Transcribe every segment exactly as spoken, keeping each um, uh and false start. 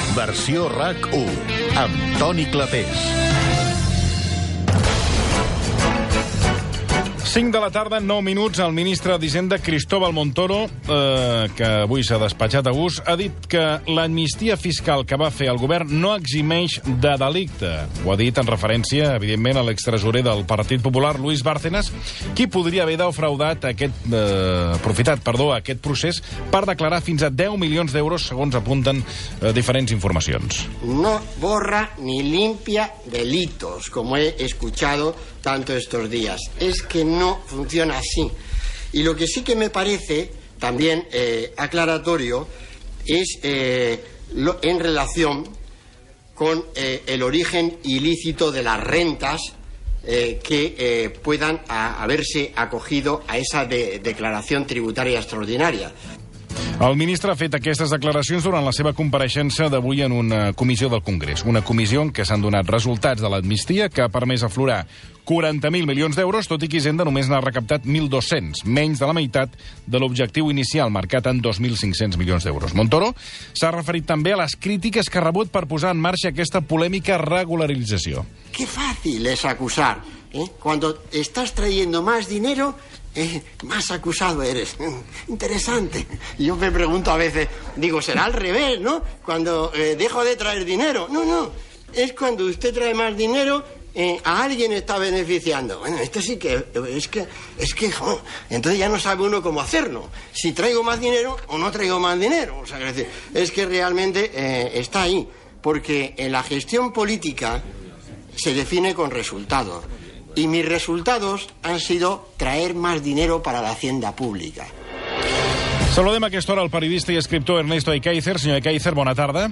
Versió RAC u, amb Toni Clapés. cinc de la tarda, nou minuts, el ministre d'Hisenda, Cristóbal Montoro, eh, que avui s'ha despatxat a gust, ha dit que l'amnistia fiscal que va fer el govern no eximeix de delicte. Ho ha dit en referència, evidentment, a l'extresorer del Partit Popular, Luis Bárcenas, qui podria haver defraudat aquest, eh, aprofitat, perdó, aquest procés per declarar fins a deu milions d'euros, segons apunten eh, diferents informacions. No borra ni limpia delitos, como he escuchado tanto estos días. Es que no funciona así. Y lo que sí que me parece también eh, aclaratorio es eh, lo, en relación con eh, el origen ilícito de las rentas eh, que eh, puedan a, haberse acogido a esa de, declaración tributaria extraordinaria. El ministre ha fet aquestes declaracions durant la seva compareixença d'avui en una comissió del Congrés. Una comissió en què s'han donat resultats de l'amnistia que ha permès aflorar quaranta mil milions d'euros, tot i que Hisenda només n'ha recaptat mil dos-cents, menys de la meitat de l'objectiu inicial, marcat en dos mil cinc-cents milions d'euros. Montoro s'ha referit també a les crítiques que ha rebut per posar en marxa aquesta polèmica regularització. Qué fácil es acusar, ¿eh? Cuando estás trayendo más dinero, Eh, más acusado eres. Interesante. Yo me pregunto a veces, digo, será al revés, ¿no? Cuando eh, dejo de traer dinero. No, no. Es cuando usted trae más dinero, eh, a alguien está beneficiando. Bueno, esto sí que es que, es que, oh, entonces ya no sabe uno cómo hacerlo. Si traigo más dinero o no traigo más dinero. O sea, es decir, es que realmente eh, está ahí. Porque en la gestión política se define con resultados. Y mis resultados han sido traer más dinero para la hacienda pública. Saludem a aquesta hora el periodista i escriptor Ernesto Ekaizer. Senyor Ekaizer, bona tarda.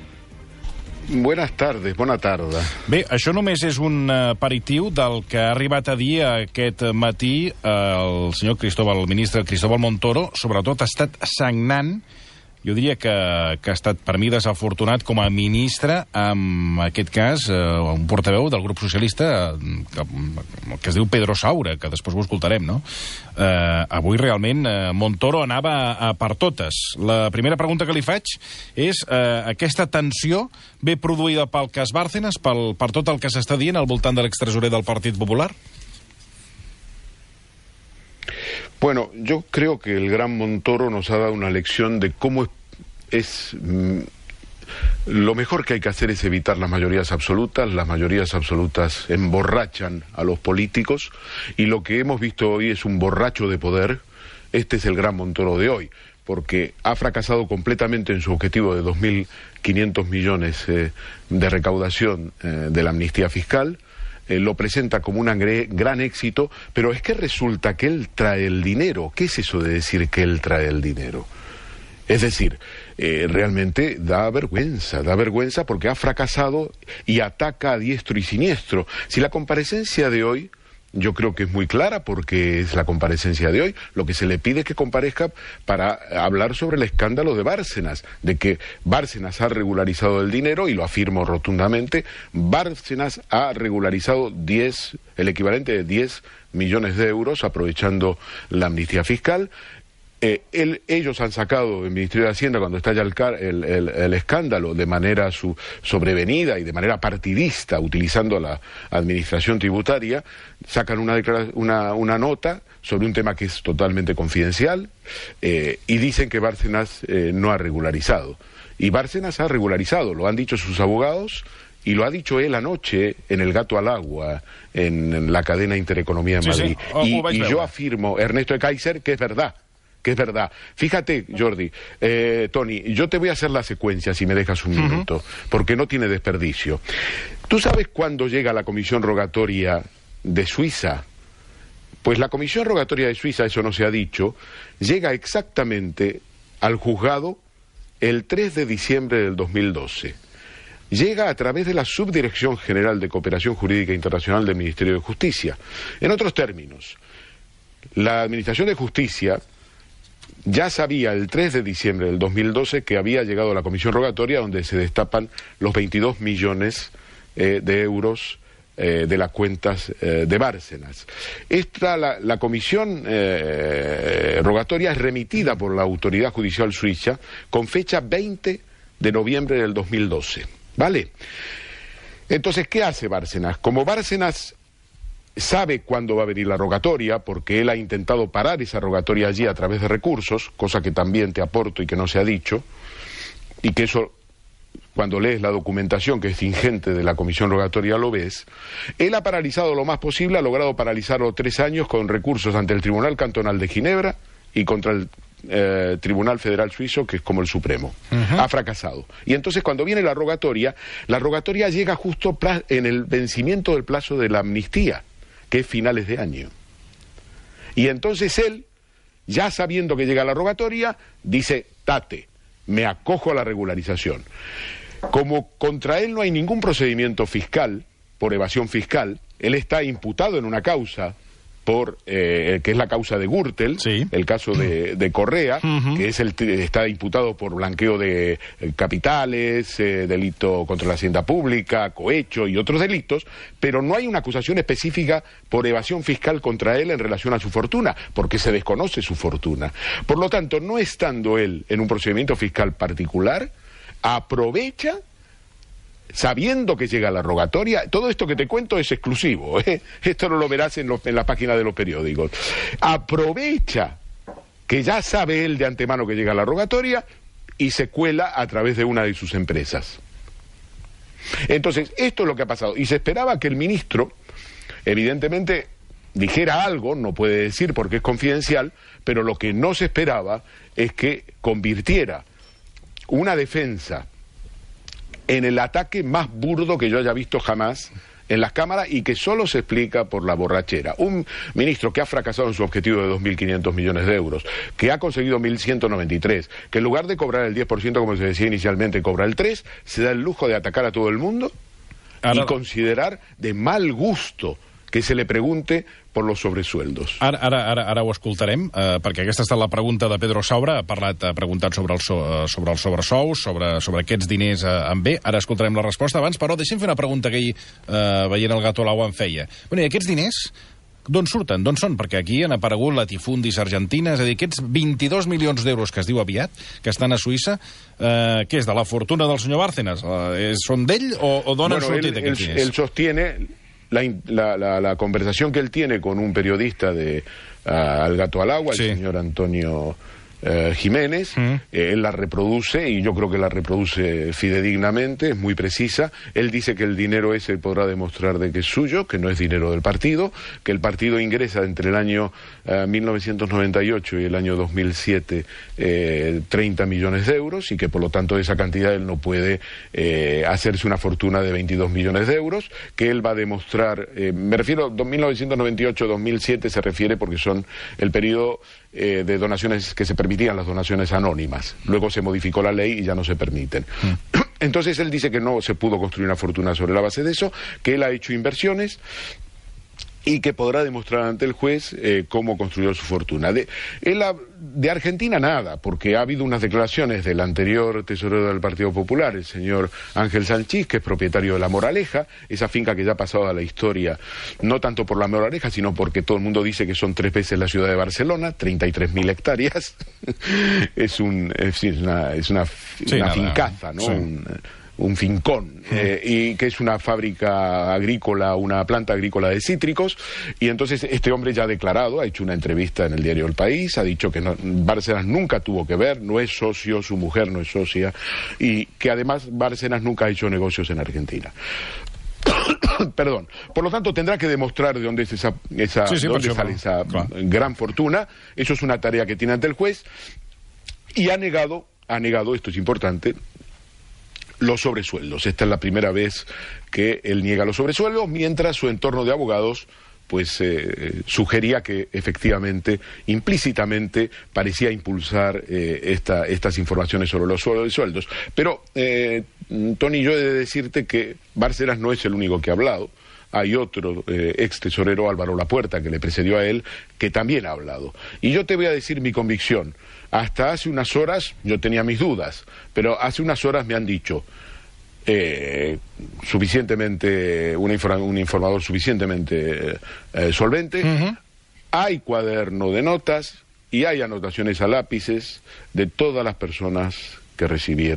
Buenas tardes, bona tarda. Bé, això només és un aperitiu del que ha arribat a dir aquest matí el senyor Cristóbal, el ministre Cristóbal Montoro. Sobretot ha estat sagnant. Jo diria que, que ha estat, per mi, desafortunat com a ministre, en aquest cas, eh, un portaveu del grup socialista, que, que es diu Pedro Saura, que després ho escoltarem, no? Eh, avui, realment, eh, Montoro anava a, a per totes. La primera pregunta que li faig és, eh, aquesta tensió ve produïda pel cas Bárcenas, pel, per tot el que s'està dient al voltant de l'extresorer del Partit Popular? Bueno, yo creo que el gran Montoro nos ha dado una lección de cómo es, es mm, lo mejor que hay que hacer es evitar las mayorías absolutas. Las mayorías absolutas emborrachan a los políticos y lo que hemos visto hoy es un borracho de poder. Este es el gran Montoro de hoy, porque ha fracasado completamente en su objetivo de dos mil quinientos millones eh, de recaudación eh, de la amnistía fiscal. Eh, lo presenta como un gran éxito, pero es que resulta que él trae el dinero. ¿Qué es eso de decir que él trae el dinero? Es decir, eh, realmente da vergüenza, da vergüenza porque ha fracasado y ataca a diestro y siniestro. Si la comparecencia de hoy, yo creo que es muy clara porque es la comparecencia de hoy, lo que se le pide es que comparezca para hablar sobre el escándalo de Bárcenas, de que Bárcenas ha regularizado el dinero, y lo afirmo rotundamente. Bárcenas ha regularizado diez, el equivalente de diez millones de euros aprovechando la amnistía fiscal. Eh, él, ellos han sacado el Ministerio de Hacienda, cuando estalla el, el, el, el escándalo, de manera su, sobrevenida y de manera partidista, utilizando la administración tributaria, sacan una, una, una nota sobre un tema que es totalmente confidencial eh, y dicen que Bárcenas eh, no ha regularizado. Y Bárcenas ha regularizado, lo han dicho sus abogados y lo ha dicho él anoche en El Gato al Agua, en, en la cadena Intereconomía de Madrid. Sí, sí. Y, y yo afirmo, Ernesto Ekaizer, que es verdad. que es verdad. Fíjate, Jordi, eh, Tony, yo te voy a hacer la secuencia si me dejas un minuto, uh-huh. porque no tiene desperdicio. ¿Tú sabes cuándo llega la comisión rogatoria de Suiza? Pues la comisión rogatoria de Suiza, eso no se ha dicho, llega exactamente al juzgado el tres de diciembre del dos mil doce. Llega a través de la Subdirección General de Cooperación Jurídica Internacional del Ministerio de Justicia. En otros términos, la Administración de Justicia ya sabía el tres de diciembre del dos mil doce que había llegado a la comisión rogatoria, donde se destapan los veintidós millones eh, de euros eh, de las cuentas eh, de Bárcenas. Esta, la, la comisión eh, rogatoria es remitida por la autoridad judicial suiza con fecha veinte de noviembre del dos mil doce, ¿vale? Entonces, ¿qué hace Bárcenas? Como Bárcenas sabe cuándo va a venir la rogatoria, porque él ha intentado parar esa rogatoria allí a través de recursos, cosa que también te aporto y que no se ha dicho, y que eso, cuando lees la documentación que es ingente de la comisión rogatoria lo ves, él ha paralizado lo más posible, ha logrado paralizarlo tres años con recursos ante el Tribunal Cantonal de Ginebra y contra el eh, Tribunal Federal Suizo, que es como el Supremo. Uh-huh. Ha fracasado. Y entonces cuando viene la rogatoria, la rogatoria llega justo en el vencimiento del plazo de la amnistía, que es finales de año. Y entonces él, ya sabiendo que llega la rogatoria, dice, tate, me acojo a la regularización. Como contra él no hay ningún procedimiento fiscal, por evasión fiscal, él está imputado en una causa, por eh, que es la causa de Gürtel, sí. El caso de, de Correa, uh-huh. que es el está imputado por blanqueo de eh, capitales, eh, delito contra la hacienda pública, cohecho y otros delitos, pero no hay una acusación específica por evasión fiscal contra él en relación a su fortuna, porque se desconoce su fortuna. Por lo tanto, no estando él en un procedimiento fiscal particular, aprovecha, sabiendo que llega la rogatoria. Todo esto que te cuento es exclusivo, ¿eh? Esto no lo verás en, los, en la página de los periódicos. Aprovecha que ya sabe él de antemano que llega la rogatoria y se cuela a través de una de sus empresas. Entonces, esto es lo que ha pasado. Y se esperaba que el ministro, evidentemente, dijera algo, no puede decir porque es confidencial, pero lo que no se esperaba es que convirtiera una defensa en el ataque más burdo que yo haya visto jamás en las cámaras y que solo se explica por la borrachera. Un ministro que ha fracasado en su objetivo de dos mil quinientos millones de euros, que ha conseguido mil ciento noventa y tres, que en lugar de cobrar el diez por ciento como se decía inicialmente, cobra el tres por ciento, se da el lujo de atacar a todo el mundo Ara... y considerar de mal gusto que se le pregunte por los sobresueldos. Ara, ara, ara, ara ho escoltarem, eh, perquè aquesta ha estat la pregunta de Pedro Saura, ha parlat, ha preguntat sobre els so, sobre el sobresous, sobre, sobre aquests diners eh, en bé. Ara escoltarem la resposta. Abans, però, deixem fer una pregunta que ahir, eh, veient el Gato a l'Agua, em feia. Bueno, i aquests diners, d'on surten? D'on són? Perquè aquí han aparegut latifundis argentines, és a dir, aquests vint-i-dos milions d'euros que es diu aviat, que estan a Suïssa, eh, què és, de la fortuna del senyor Bárcenas? Eh, són d'ell o, o d'on bueno, han sortit él, aquests él, diners? Él sostiene... La, la, la, la conversación que él tiene con un periodista de uh, Al Gato al Agua, sí. El señor Antonio uh, Jiménez, mm. eh, él la reproduce y yo creo que la reproduce fidedignamente, es muy precisa. Él dice que el dinero ese podrá demostrar de que es suyo, que no es dinero del partido, que el partido ingresa entre el año uh, mil novecientos noventa y ocho y el año dos mil siete eh, treinta millones de euros y que por lo tanto de esa cantidad él no puede eh, hacerse una fortuna de veintidós millones de euros, que él va a demostrar, eh, me refiero a mil novecientos noventa y ocho a dos mil siete se refiere porque son el periodo eh, de donaciones que se permitían, las donaciones anónimas. Luego se modificó la ley y ya no se permiten. Mm. Entonces él dice que no se pudo construir una fortuna sobre la base de eso, que él ha hecho inversiones y que podrá demostrar ante el juez eh, cómo construyó su fortuna. De, él ha, de Argentina nada, porque ha habido unas declaraciones del anterior tesorero del Partido Popular, el señor Ángel Sanchís, que es propietario de La Moraleja, esa finca que ya ha pasado a la historia, no tanto por La Moraleja, sino porque todo el mundo dice que son tres veces la ciudad de Barcelona, treinta y tres mil hectáreas. es, un, es una, es una, sí, una nada, fincaza, ¿no? Sí. Un, un fincón, eh, y que es una fábrica agrícola, una planta agrícola de cítricos, y entonces este hombre ya ha declarado, ha hecho una entrevista en el diario El País, ha dicho que no, Bárcenas nunca tuvo que ver, no es socio, su mujer no es socia, y que además Bárcenas nunca ha hecho negocios en Argentina. Perdón. Por lo tanto, tendrá que demostrar de dónde es esa, esa, sí, sí, dónde sale esa claro. gran fortuna. Eso es una tarea que tiene ante el juez, y ha negado, ha negado, esto es importante, los sobresueldos. Esta es la primera vez que él niega los sobresueldos, mientras su entorno de abogados pues eh, sugería que efectivamente, implícitamente, parecía impulsar eh, esta, estas informaciones sobre los sueldos. Pero, eh, Tony, yo he de decirte que Bárcenas no es el único que ha hablado. Hay otro eh, ex tesorero, Álvaro Lapuerta, que le precedió a él, que también ha hablado. Y yo te voy a decir mi convicción. Hasta hace unas horas yo tenía mis dudas, pero hace unas horas me han dicho eh, suficientemente, un, inform un informador suficientemente eh, solvente, uh-huh. Hay cuaderno de notas y hay anotaciones a lápices de todas las personas que recibieron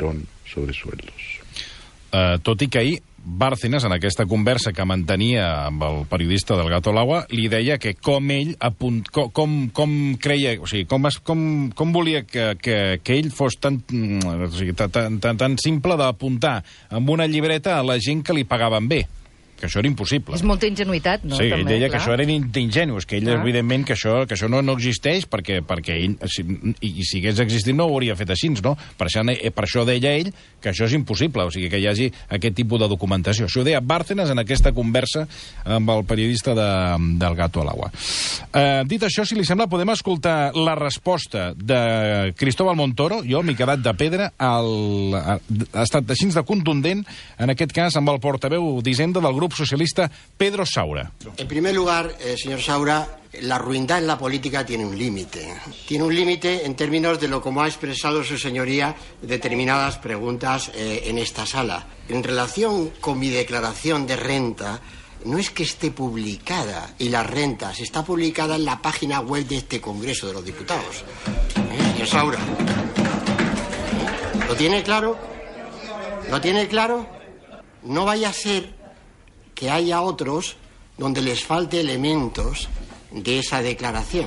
sobresueldos. Uh, tot i que ahir Bárcenas, en aquesta conversa que mantenia amb el periodista del Gato al Agua, li deia que com ell apunt, com, com, com creia, o sigui, com, es, com, com volia que, que, que ell fos tan, o sigui, tan, tan, tan simple d'apuntar amb una llibreta a la gent que li pagaven bé, que això era impossible. És molta ingenuïtat, no? Sí, també, ell deia clar. que això era ingenus, que ell, clar. evidentment, que això, que això no, no existeix, perquè, perquè ell, si, i, i si hagués existit no ho hauria fet així, no? Per això, per això deia ell que això és impossible, o sigui, que hi hagi aquest tipus de documentació. Això ho deia Bárcenas en aquesta conversa amb el periodista de, del Gato al Agua. Eh, dit això, si li sembla, podem escoltar la resposta de Cristóbal Montoro. Jo m'he quedat de pedra, el, ha, ha estat així de contundent, en aquest cas, amb el portaveu d'Hisenda del grup socialista Pedro Saura. En primer lugar, eh, señor Saura, la ruindad en la política tiene un límite. Tiene un límite en términos de lo como ha expresado su señoría determinadas preguntas eh, en esta sala. En relación con mi declaración de renta, no es que esté publicada y las rentas, está publicada en la página web de este Congreso de los Diputados. ¿Eh, señor Saura? ¿Eh? ¿Lo tiene claro? ¿Lo tiene claro? No vaya a ser que haya otros donde les falte elementos de esa declaración.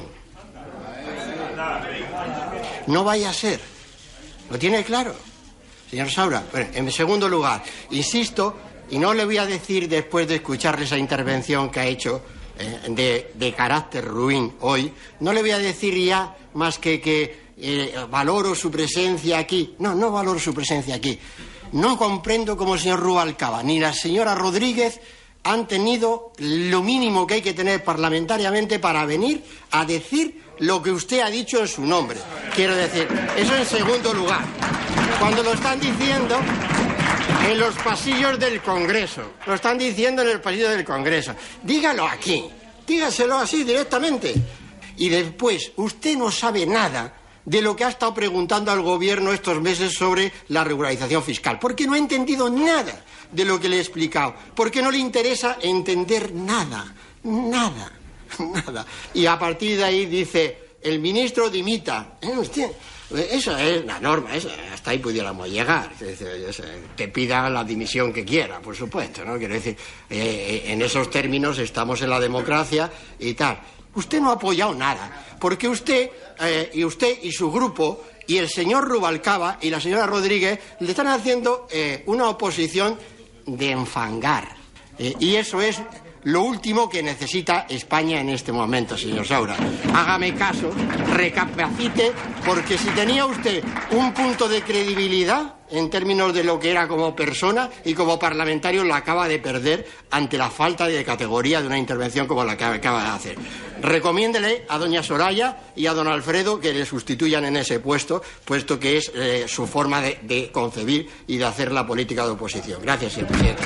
No vaya a ser. ¿Lo tiene claro, señor Saura? Bueno, en segundo lugar, insisto, y no le voy a decir después de escuchar esa intervención que ha hecho eh, de, de carácter ruin hoy, no le voy a decir ya más que que eh, valoro su presencia aquí. No, no valoro su presencia aquí. No comprendo cómo el señor Rubalcaba ni la señora Rodríguez han tenido lo mínimo que hay que tener parlamentariamente para venir a decir lo que usted ha dicho en su nombre. Quiero decir, eso en segundo lugar. Cuando lo están diciendo en los pasillos del Congreso, lo están diciendo en el pasillo del Congreso. Dígalo aquí, dígaselo así directamente. Y después, usted no sabe nada de lo que ha estado preguntando al gobierno estos meses sobre la regularización fiscal, porque no ha entendido nada de lo que le he explicado, porque no le interesa entender nada, nada, nada. Y a partir de ahí dice, el ministro dimita. ¿Eh, usted? Eso es la norma, eso, hasta ahí pudiéramos llegar. Que pida la dimisión que quiera, por supuesto, ¿no? Quiero decir, eh, en esos términos estamos en la democracia y tal. Usted no ha apoyado nada, porque usted, eh, y usted y su grupo, y el señor Rubalcaba y la señora Rodríguez le están haciendo eh, una oposición de enfangar. Eh, y eso es lo último que necesita España en este momento, señor Saura. Hágame caso, recapacite, porque si tenía usted un punto de credibilidad en términos de lo que era como persona y como parlamentario, lo acaba de perder ante la falta de categoría de una intervención como la que acaba de hacer. Recomiéndele a doña Soraya y a don Alfredo que le sustituyan en ese puesto, puesto que es eh, su forma de, de concebir y de hacer la política de oposición. Gracias, señor presidente.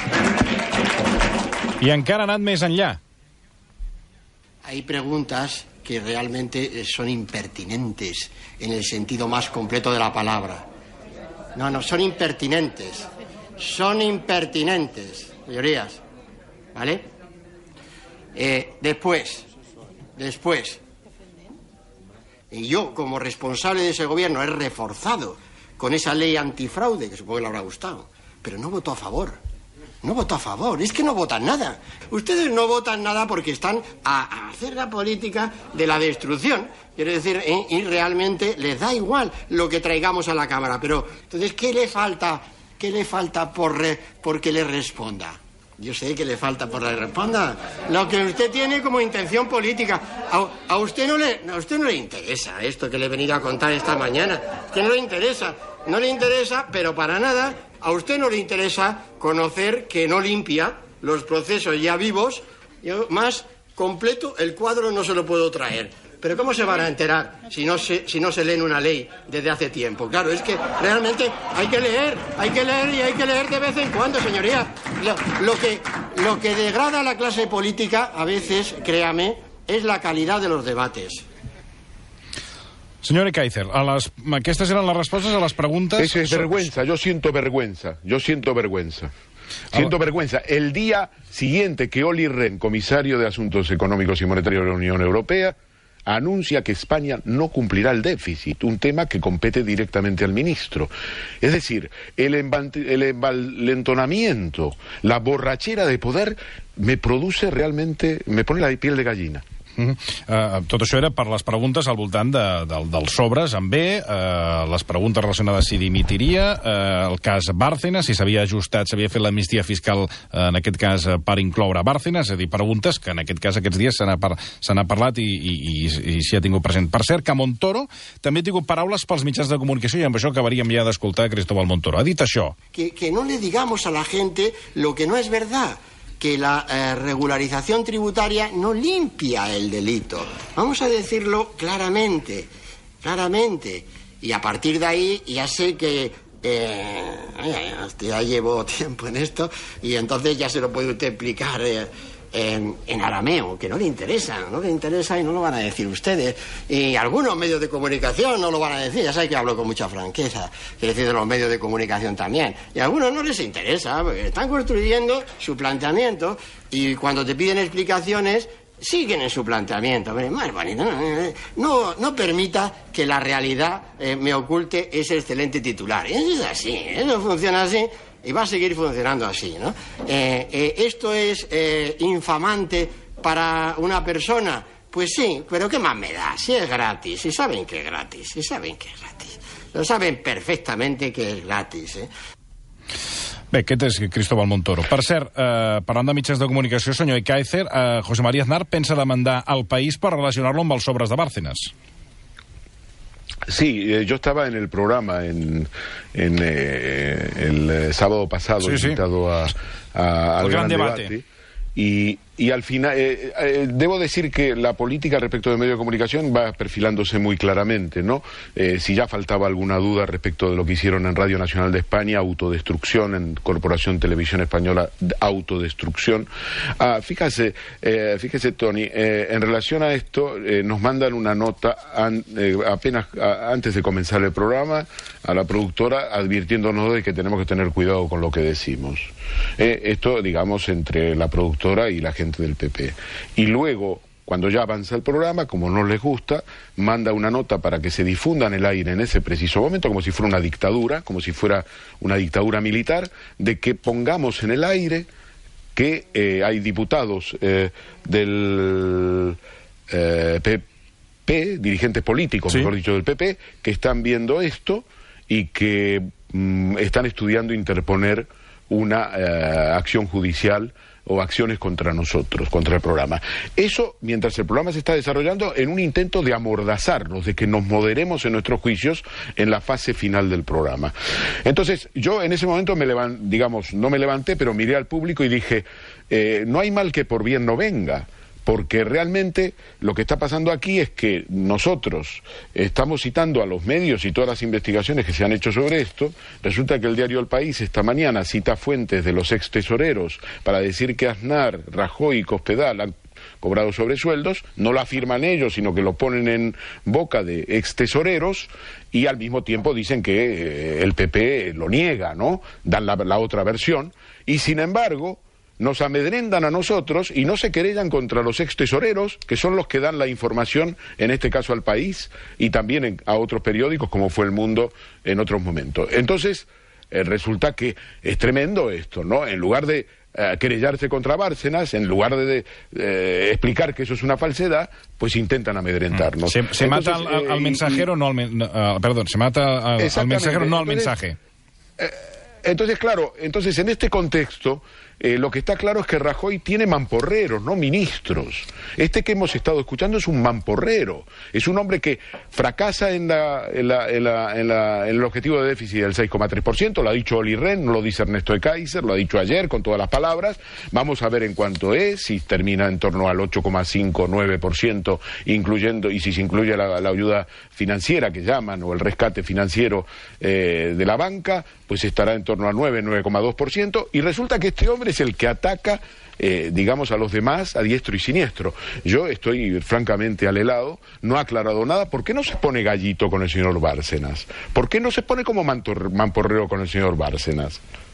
I encara ha anat més enllà. Hay preguntas que realmente son impertinentes en el sentido más completo de la palabra. No, no, son impertinentes. Son impertinentes, señorías. ¿Vale? Eh, después, después, y yo como responsable de ese gobierno he reforzado con esa ley antifraude, que supongo que le habrá gustado, pero no votó a favor. No votó a favor, es que no votan nada. Ustedes no votan nada porque están a, a hacer la política de la destrucción. Quiero decir, eh, y realmente les da igual lo que traigamos a la Cámara. Pero, entonces, ¿qué le falta? ¿Qué le falta por re, porque le responda? Yo sé que le falta por la responda. Lo que usted tiene como intención política. A, a usted no le, a usted no le interesa esto que le he venido a contar esta mañana. Es que no le interesa. No le interesa, pero para nada. A usted no le interesa conocer que no limpia los procesos ya vivos. Yo, más completo, el cuadro no se lo puedo traer. Pero ¿cómo se van a enterar si no se, si no se leen una ley desde hace tiempo? Claro, es que realmente hay que leer, hay que leer y hay que leer de vez en cuando, señoría. Lo, lo, que, lo que degrada a la clase política, a veces, créame, es la calidad de los debates. Señor Ekaizer, a les, aquestes eren les respostes a les preguntes... Es, es vergüenza, yo siento vergüenza, yo siento vergüenza. Siento vergüenza. El día siguiente que Olli Rehn, comisario de Asuntos Económicos y Monetarios de la Unión Europea, anuncia que España no cumplirá el déficit, un tema que compete directamente al ministro. Es decir, el, el envalentonamiento, la borrachera de poder me produce realmente, me pone la piel de gallina. Uh, tot això era per les preguntes al voltant de, de, dels sobres en B, uh, les preguntes relacionades si dimitiria, uh, el cas Bárcenas, si s'havia ajustat, s'havia fet l'amnistia fiscal, uh, en aquest cas, uh, per incloure Bárcenas, és a dir, preguntes que en aquest cas aquests dies se n'ha par parlat i, i, i, i s'hi ha tingut present. Per cert, que Montoro també ha tingut paraules pels mitjans de comunicació i amb això acabaríem ja d'escoltar Cristóbal Montoro. Ha dit això. Que, que no le digamos a la gente lo que no es verdad. Que la eh, regularización tributaria no limpia el delito. Vamos a decirlo claramente, claramente. Y a partir de ahí ya sé que eh, ya llevo tiempo en esto y entonces ya se lo puede usted explicar eh, en, en arameo, que no le interesa, no le interesa y no lo van a decir ustedes. Y algunos medios de comunicación no lo van a decir, ya sabe que hablo con mucha franqueza, quiero decir de los medios de comunicación también. Y a algunos no les interesa, porque están construyendo su planteamiento y cuando te piden explicaciones siguen en su planteamiento. Pero, más bonito, no, no, no permita que la realidad eh, me oculte ese excelente titular. Eso es así, eso funciona así. Y va a seguir funcionando así, ¿no? Eh, eh, ¿Esto es eh, infamante para una persona? Pues sí, pero ¿qué más me da? Si es gratis, si saben que es gratis, si saben que es gratis. Lo saben perfectamente que es gratis, eh? Bé, aquest és Cristóbal Montoro. Per cert, eh, parlant de mitjans de comunicació, senyor Ekaizer, eh, José María Aznar pensa demandar al País per relacionar-lo amb els sobres de Bárcenas. Sí, eh, yo estaba en el programa en, en eh, el eh, sábado pasado, sí, invitado sí. a, a, al gran, gran debate. debate. Y, y al final, eh, eh, debo decir que la política respecto de medios de comunicación va perfilándose muy claramente, ¿no? Eh, si ya faltaba alguna duda respecto de lo que hicieron en Radio Nacional de España, autodestrucción, en Corporación Televisión Española, autodestrucción. Ah, fíjese, eh, fíjese, Tony, eh, en relación a esto, eh, nos mandan una nota an, eh, apenas a, antes de comenzar el programa a la productora advirtiéndonos de que tenemos que tener cuidado con lo que decimos. Eh, esto, digamos, entre la productora y la gente del P P. Y luego, cuando ya avanza el programa, como no les gusta, manda una nota para que se difunda en el aire en ese preciso momento, como si fuera una dictadura, como si fuera una dictadura militar, de que pongamos en el aire que eh, hay diputados eh, del eh, P P, dirigentes políticos, ¿sí?, mejor dicho, del P P, que están viendo esto y que mm, están estudiando interponer una eh, acción judicial o acciones contra nosotros, contra el programa. Eso, mientras el programa se está desarrollando, en un intento de amordazarnos, de que nos moderemos en nuestros juicios en la fase final del programa. Entonces, yo en ese momento me levanté, digamos, no me levanté, pero miré al público y dije, eh, no hay mal que por bien no venga. Porque realmente lo que está pasando aquí es que nosotros estamos citando a los medios y todas las investigaciones que se han hecho sobre esto. Resulta que el diario El País esta mañana cita fuentes de los ex tesoreros para decir que Aznar, Rajoy y Cospedal han cobrado sobresueldos. No lo afirman ellos, sino que lo ponen en boca de ex tesoreros y al mismo tiempo dicen que eh, el P P lo niega, ¿no? Dan la, la otra versión y sin embargo nos amedrentan a nosotros y no se querellan contra los ex tesoreros, que son los que dan la información, en este caso al País, y también en, a otros periódicos, como fue El Mundo en otros momentos. Entonces, eh, resulta que es tremendo esto, ¿no? En lugar de eh, querellarse contra Bárcenas, en lugar de, de eh, explicar que eso es una falsedad, pues intentan amedrentarnos. Se, se Entonces, mata al, al eh, mensajero, y, no al... Men, uh, perdón, se mata al, al mensajero, no al mensaje. Eh, entonces, claro, entonces en este contexto... Eh, lo que está claro es que Rajoy tiene mamporreros, no ministros. Este que hemos estado escuchando es un mamporrero. Es un hombre que fracasa en, la, en, la, en, la, en, la, en el objetivo de déficit del seis coma tres por ciento. Lo ha dicho Olli Rehn, no lo dice Ernesto Ekaizer, lo ha dicho ayer con todas las palabras. Vamos a ver en cuánto es, si termina en torno al ocho coma cinco, nueve por ciento, incluyendo, y si se incluye la, la ayuda financiera que llaman, o el rescate financiero eh, de la banca, pues estará en torno a nueve, nueve coma dos por ciento. Y resulta que este hombre es el que ataca, eh, digamos, a los demás a diestro y siniestro. Yo estoy francamente al helado, no ha aclarado nada. ¿Por qué no se pone gallito con el señor Bárcenas? ¿Por qué no se pone como mamporrero con el señor Bárcenas?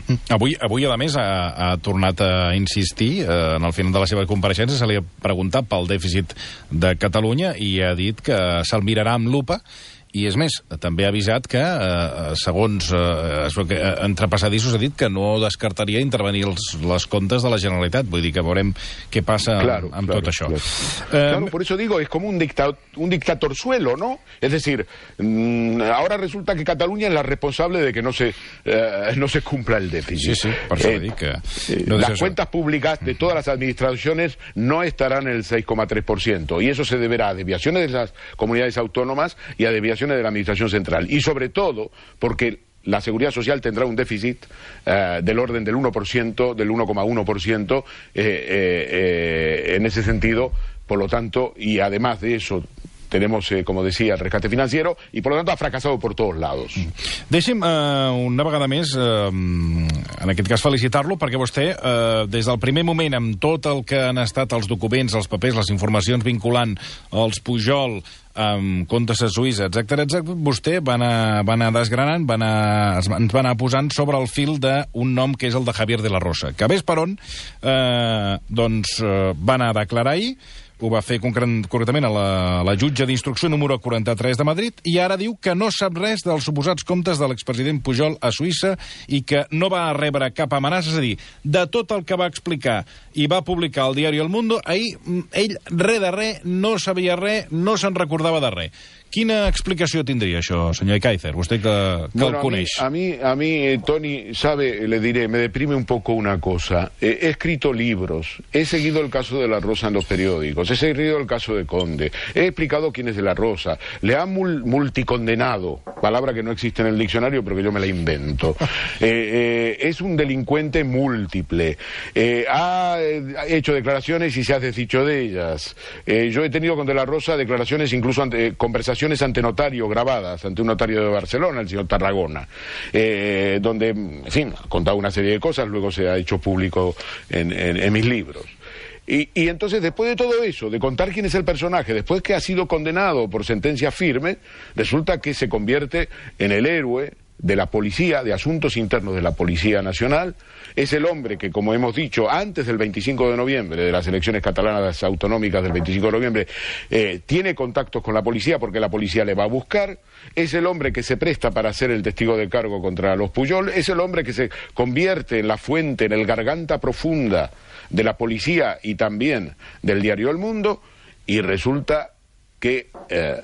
Avui, avui a més, ha, ha tornat a insistir, eh, en el final de la seva compareixença, se li ha preguntat pel dèficit de Catalunya i ha dit que se'l mirarà amb lupa. I és més, també ha avisat que, eh, segons eh, entre passadissos, ha dit que no descartaria intervenir els, les comptes de la Generalitat. Vull dir que veurem què passa claro, amb claro, tot això. Claro. Eh, claro, por eso digo, es como un, dictado, un dictatorzuelo, ¿no? Es decir, mmm, ahora resulta que Cataluña es la responsable de que no se, eh, no se cumpla el déficit. Sí, sí, per això eh, dic que... No las cuentas públicas de todas las administraciones no estarán en el seis coma tres por ciento y eso se deberá a desviaciones de las comunidades autónomas y a desviaciones de la Administración Central. Y sobre todo porque la Seguridad Social tendrá un déficit uh, del orden del uno por ciento, del uno coma uno por ciento eh, eh, eh, en ese sentido, por lo tanto, y además de eso tenemos, eh, como decía, el rescate financiero y por lo tanto ha fracasado por todos lados. Deixi'm eh, una vegada més, eh, en aquest cas felicitar-lo, perquè vostè, eh, des del primer moment, amb tot el que han estat els documents, els papers, les informacions vinculant els Pujol, amb comptes a Suïssa, etcètera, etcètera, vostè va anar, va anar desgranant, va anar, ens va anar posant sobre el fil d'un nom que és el de Javier de la Rosa, que a ves per on, eh, doncs, eh, va anar a declarar ahir, ho va fer concretament a la, la jutge d'instrucció número quaranta-tres de Madrid, i ara diu que no sap res dels suposats comptes de l'expresident Pujol a Suïssa i que no va rebre cap amenaça. És a dir, de tot el que va explicar i va publicar al diari El Mundo, ahir ell res de res, no sabia res, no se'n recordava de res. Quina explicació tindria això, senyor Ekaizer? Usted que, que bueno, el coneix. A mí, a mí, a mí, Tony, sabe, le diré, me deprime un poco una cosa. Eh, he escrito libros, he seguido el caso de La Rosa en los periódicos, he seguido el caso de Conde, he explicado quién es de La Rosa, le han mul multicondenado, palabra que no existe en el diccionario, pero que yo me la invento. Eh, eh, es un delincuente múltiple, eh, ha hecho declaraciones y se ha desdicho de ellas. Eh, yo he tenido con De La Rosa declaraciones, incluso ante, eh, conversaciones ante notario grabadas, ante un notario de Barcelona, el señor Tarragona, eh, donde, en fin, ha contado una serie de cosas, luego se ha hecho público en, en, en mis libros. Y, y entonces, después de todo eso, de contar quién es el personaje, después que ha sido condenado por sentencia firme, resulta que se convierte en el héroe de la policía, de asuntos internos de la Policía Nacional. Es el hombre que, como hemos dicho, antes del veinticinco de noviembre, de las elecciones catalanas autonómicas del veinticinco de noviembre, eh, tiene contactos con la policía porque la policía le va a buscar. Es el hombre que se presta para ser el testigo de cargo contra los Pujol. Es el hombre que se convierte en la fuente, en el garganta profunda de la policía y también del diario El Mundo. Y resulta que... Eh,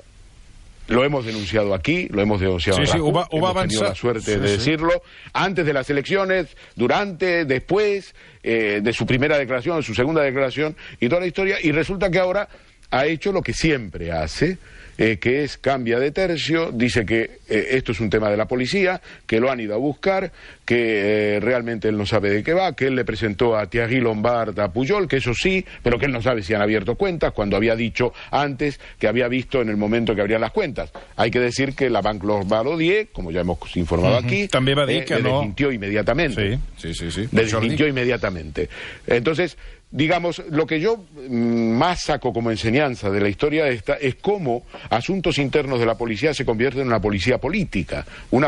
lo hemos denunciado aquí, lo hemos denunciado sí, en sí, RACU, va, hemos avançar. tenido la suerte sí, de sí. decirlo, antes de las elecciones, durante, después, eh, de su primera declaración, de su segunda declaración, y toda la historia, y resulta que ahora ha hecho lo que siempre hace, eh, que es cambia de tercio, dice que eh, esto es un tema de la policía, que lo han ido a buscar, que eh, realmente él no sabe de qué va, que él le presentó a Thierry Lombard a Pujol, que eso sí, pero que él no sabe si han abierto cuentas, cuando había dicho antes que había visto en el momento que abrían las cuentas. Hay que decir que la Banque Lombard Odier, como ya hemos informado uh-huh. aquí, també va dir eh, que le no... desmintió inmediatamente. Sí, sí, sí. sí. Le desmintió inmediatamente. Entonces, digamos, lo que yo más saco como enseñanza de la historia esta es cómo asuntos internos de la policía se convierten en una policía política, una,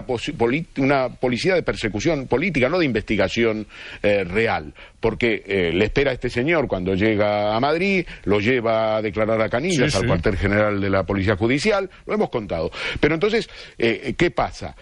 una policía de persecución política, no de investigación eh, real, porque eh, le espera a este señor cuando llega a Madrid, lo lleva a declarar a Canillas, sí, al sí. cuartel general de la Policía Judicial, lo hemos contado. Pero entonces, eh, ¿qué pasa?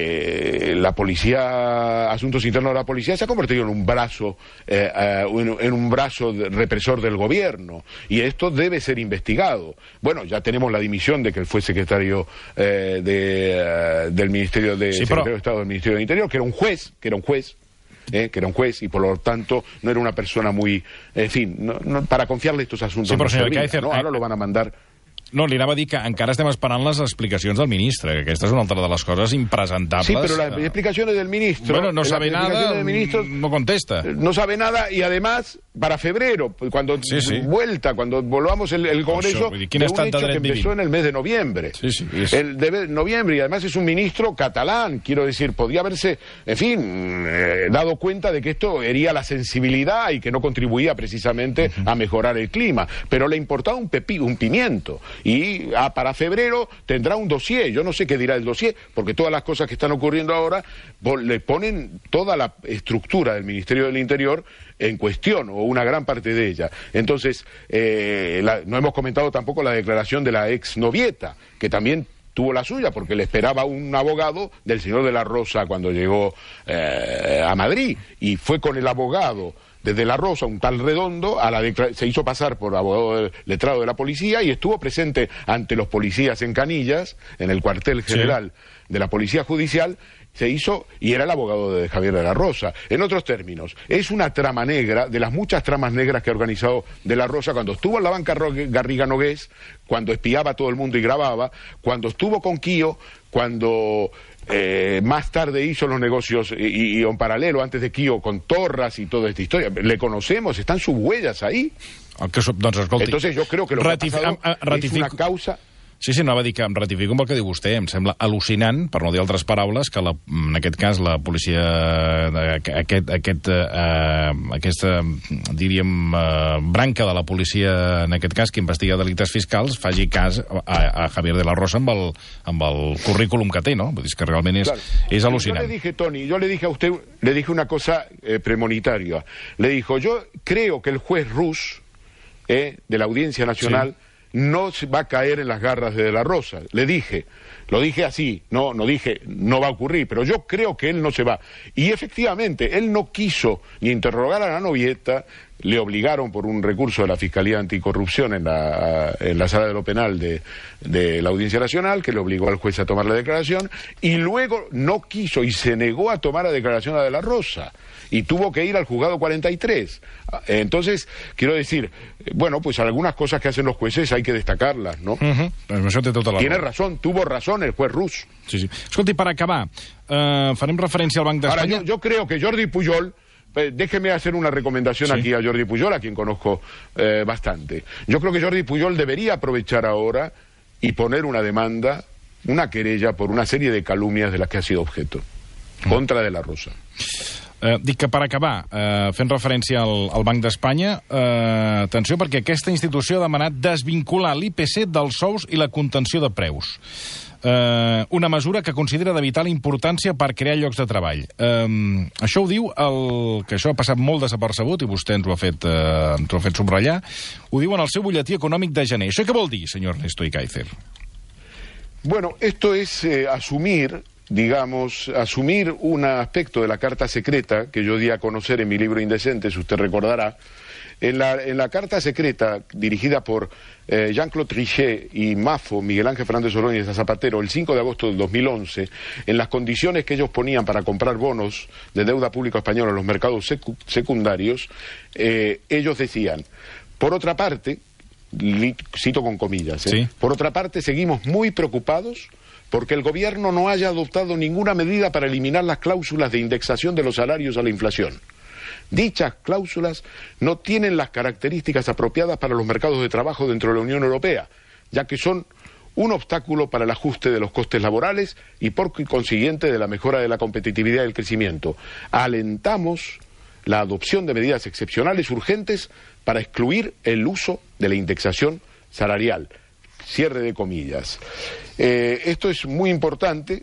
Eh, la policía, asuntos internos de la policía se ha convertido en un brazo, eh, uh, en, en un brazo represor del gobierno, y esto debe ser investigado. Bueno, ya tenemos la dimisión de que él fue secretario eh, de, uh, del Ministerio de, sí, secretario pero... de Estado del Ministerio del Interior, que era un juez, que era un juez, eh, que era un juez, y por lo tanto no era una persona muy, en fin, no, no, para confiarle estos asuntos. Sí, però, no señor servia, ¿no? Ahora lo van a mandar. No, li anava a dir que encara estem esperant les explicacions del ministre, que aquesta és una altra de les coses impresentables. Sí, pero las explicaciones del ministro... Bueno, no sabe nada, del ministro, no contesta. No sabe nada, y además, para febrero, cuando sí, sí. vuelta, cuando volvamos el, el Congreso, no, de un hecho que empezó en el mes de noviembre. Sí, sí, es... El de noviembre, y además es un ministro catalán, quiero decir, podría haberse, en fin, eh, dado cuenta de que esto hería la sensibilidad y que no contribuía precisamente uh-huh. a mejorar el clima, pero le importaba un, pepi, un pimiento. Y ah, para febrero tendrá un dossier, yo no sé qué dirá el dossier, porque todas las cosas que están ocurriendo ahora le ponen toda la estructura del Ministerio del Interior en cuestión, o una gran parte de ella. Entonces, eh, la, no hemos comentado tampoco la declaración de la ex novieta, que también tuvo la suya, porque le esperaba un abogado del señor de la Rosa cuando llegó eh, a Madrid, y fue con el abogado desde la Rosa, un tal Redondo, a la se hizo pasar por abogado del letrado de la policía y estuvo presente ante los policías en Canillas, en el cuartel general sí. de la Policía Judicial, se hizo, y era el abogado de Javier de la Rosa. En otros términos, es una trama negra, de las muchas tramas negras que ha organizado de la Rosa, cuando estuvo en la banca Garriga Nogués, cuando espiaba a todo el mundo y grababa, cuando estuvo con Quío, cuando eh, más tarde hizo los negocios, y, y en paralelo, antes de Quío, con Torras y toda esta historia. Le conocemos, están sus huellas ahí. Entonces yo creo que lo que ha pasado es una causa... Sí, sí, anava a dir que em ratifico amb el que diu vostè. Em sembla al·lucinant, per no dir altres paraules, que la, en aquest cas la policia, aquest, aquest, eh, aquesta, diríem, eh, branca de la policia, en aquest cas, que investiga delictes fiscals, faci cas a, a Javier de la Rosa amb el, amb el currículum que té, no? Vull dir que realment és, claro. és al·lucinant. Yo le dije, Tony, yo le dije a usted, le dije una cosa eh, premonitaria. Le dijo, yo creo que el juez Rus, eh, de la Audiencia Nacional, sí. no va a caer en las garras de De la Rosa. Le dije, lo dije así, no, no dije, no va a ocurrir, pero yo creo que él no se va. Y efectivamente, él no quiso ni interrogar a la novieta, le obligaron por un recurso de la Fiscalía Anticorrupción en la, en la sala de lo penal de, de la Audiencia Nacional, que le obligó al juez a tomar la declaración, y luego no quiso y se negó a tomar la declaración a De la Rosa, y tuvo que ir al juzgado cuarenta y tres. Entonces, quiero decir, bueno, pues algunas cosas que hacen los jueces hay que destacarlas, ¿no? Uh-huh. Això té tota la Tiene razón, tuvo razón el juez Rus. Sí, sí. Escolti, per acabar, uh, farem referència al Banc d'Espanya. Ahora, yo, yo creo que Jordi Pujol, eh, déjeme hacer una recomendación sí. aquí a Jordi Pujol, a quien conozco eh, bastante. Yo creo que Jordi Pujol debería aprovechar ahora y poner una demanda, una querella por una serie de calumnias de las que ha sido objeto, uh-huh. contra De la Rosa. Eh, dic que per acabar, eh, fent referència al, al Banc d'Espanya, eh, atenció, perquè aquesta institució ha demanat desvincular l'I P C dels sous i la contenció de preus. Eh, una mesura que considera de vital importància per crear llocs de treball. Eh, això ho diu, el, que això ha passat molt desapercebut, i vostè ens ho ha fet, eh, ens ho ha fet subratllar, ho diu en el seu butlletí econòmic de gener. Això què vol dir, senyor Ernesto Icaizer? Bueno, esto es eh, asumir... digamos, asumir un aspecto de la carta secreta que yo di a conocer en mi libro Indecentes, usted recordará. En la, en la carta secreta dirigida por eh, Jean-Claude Trichet y Mafo, Miguel Ángel Fernández Ordóñez Zapatero, el cinco de agosto del dos mil once, en las condiciones que ellos ponían para comprar bonos de deuda pública española en los mercados secu secundarios, eh, ellos decían, por otra parte, cito con comillas, ¿eh? ¿Sí? Por otra parte, seguimos muy preocupados porque el gobierno no haya adoptado ninguna medida para eliminar las cláusulas de indexación de los salarios a la inflación. Dichas cláusulas no tienen las características apropiadas para los mercados de trabajo dentro de la Unión Europea, ya que son un obstáculo para el ajuste de los costes laborales y por consiguiente de la mejora de la competitividad y el crecimiento. Alentamos la adopción de medidas excepcionales urgentes para excluir el uso de la indexación salarial. Cierre de comillas. Eh, esto es muy importante,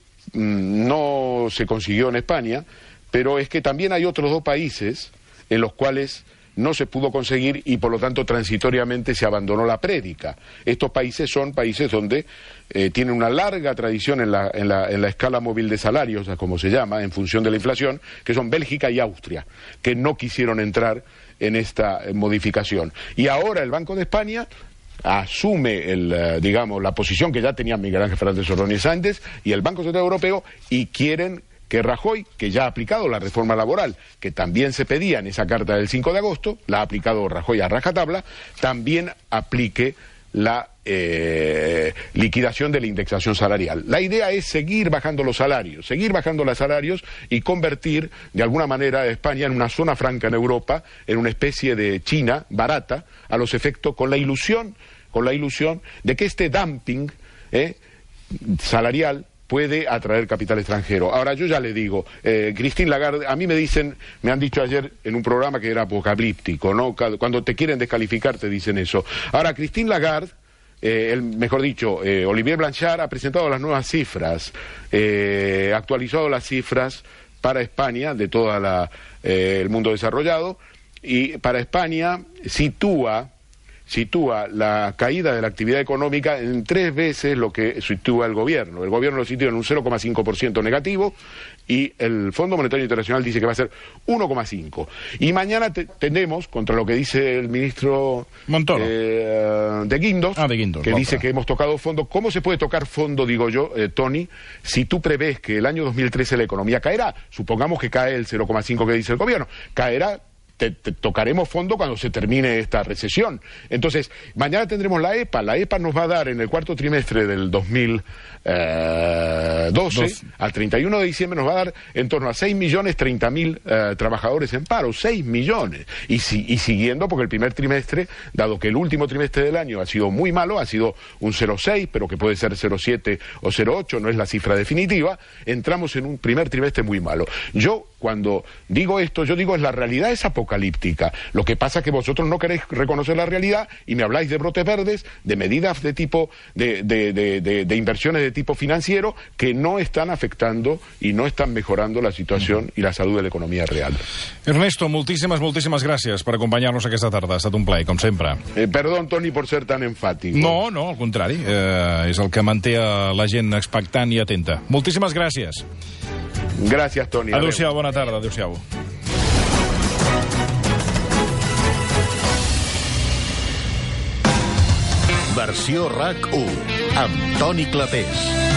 no se consiguió en España, pero es que también hay otros dos países en los cuales no se pudo conseguir y por lo tanto transitoriamente se abandonó la prédica. Estos países son países donde eh, tienen una larga tradición en la, en, la, en la escala móvil de salarios, como se llama, en función de la inflación, que son Bélgica y Austria, que no quisieron entrar en esta modificación. Y ahora el Banco de España asume el, digamos, la posición que ya tenía Miguel Ángel Fernández Ordóñez Sáenz y el Banco Central Europeo, y quieren que Rajoy, que ya ha aplicado la reforma laboral, que también se pedía en esa carta del cinco de agosto, la ha aplicado Rajoy a rajatabla, también aplique la eh, liquidación de la indexación salarial. La idea es seguir bajando los salarios, seguir bajando los salarios y convertir de alguna manera a España en una zona franca en Europa, en una especie de China barata, a los efectos, con la ilusión, con la ilusión de que este dumping eh, salarial puede atraer capital extranjero. Ahora, yo ya le digo, eh, Christine Lagarde, a mí me dicen, me han dicho ayer en un programa que era apocalíptico, ¿no? Cuando te quieren descalificar te dicen eso. Ahora, Christine Lagarde, eh, el, mejor dicho, eh, Olivier Blanchard ha presentado las nuevas cifras, eh, ha actualizado las cifras para España de todo eh, el mundo desarrollado, y para España sitúa sitúa la caída de la actividad económica en tres veces lo que sitúa el gobierno. El gobierno lo sitúa en un cero coma cinco por ciento negativo y el Fondo Monetario Internacional dice que va a ser uno coma cinco. Y mañana te, tendemos, contra lo que dice el ministro Montoro. Eh, de Guindos, ah, de Guindos que dice que hemos tocado fondo. ¿Cómo se puede tocar fondo, digo yo, eh, Tony, si tú prevés que el año dos mil trece la economía caerá? Supongamos que cae el cero coma cinco que dice el gobierno. Caerá. Te, te tocaremos fondo cuando se termine esta recesión. Entonces, mañana tendremos la EPA. La EPA nos va a dar en el cuarto trimestre del dos mil doce, Dos. al treinta y uno de diciembre, nos va a dar en torno a seis millones treinta mil eh, trabajadores en paro. seis millones. Y, si, y siguiendo, porque el primer trimestre, dado que el último trimestre del año ha sido muy malo, ha sido un cero coma seis, pero que puede ser cero coma siete o cero coma ocho, no es la cifra definitiva, entramos en un primer trimestre muy malo. Yo, cuando digo esto, yo digo es la realidad es apocalíptica. Lo que pasa es que vosotros no queréis reconocer la realidad y me habláis de brotes verdes, de medidas de tipo, de, de, de, de, de inversiones de tipo financiero que no están afectando y no están mejorando la situación y la salud de la economia real. Ernesto, moltíssimes, moltíssimes gràcies per acompanyar-nos aquesta tarda. Ha estat un plaer, com sempre. Eh, perdón, Toni, por ser tan enfàtic. No, no, al contrari. Eh, és el que manté a la gent expectant i atenta. Moltíssimes gràcies. Gràcies, Toni. Adéu-siau, bona tarda. Adéu-siau. Versió RAC u amb Toni Clapés.